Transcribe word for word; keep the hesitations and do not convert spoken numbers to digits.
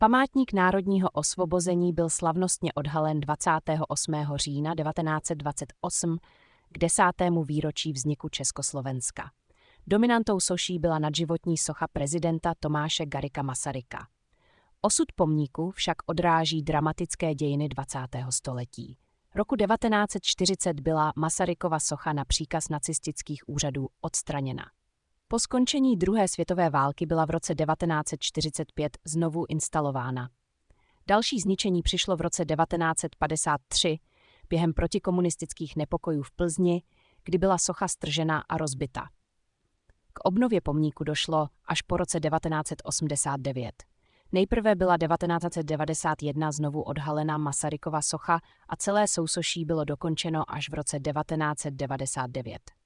Památník národního osvobození byl slavnostně odhalen dvacátého osmého října devatenáct set dvacet osm k desátému výročí vzniku Československa. Dominantou soší byla nadživotní socha prezidenta Tomáše Garrigua Masaryka. Osud pomníku však odráží dramatické dějiny dvacátého století. Roku devatenáct set čtyřicet byla Masarykova socha na příkaz nacistických úřadů odstraněna. Po skončení druhé světové války byla v roce devatenáct set čtyřicet pět znovu instalována. Další zničení přišlo v roce devatenáct set padesát tři během protikomunistických nepokojů v Plzni, kdy byla socha stržena a rozbita. K obnově pomníku došlo až po roce devatenáct set osmdesát devět. Nejprve byla devatenáct set devadesát jedna znovu odhalena Masarykova socha a celé sousoší bylo dokončeno až v roce devatenáct set devadesát devět.